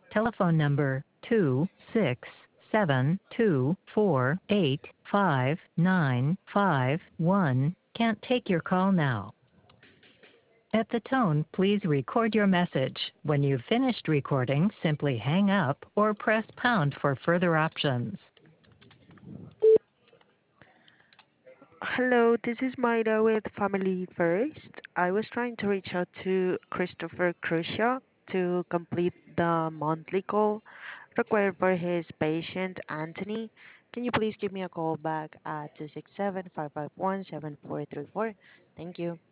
Telephone number 26724859551 can't take your call now. At the tone, please record your message. When you've finished recording, simply hang up or press pound for further options. Hello, this is Maida with Family First. I was trying to reach out to Christopher Crucia to complete the monthly call required for his patient, Anthony. Can you please give me a call back at 267-551-7434? Thank you.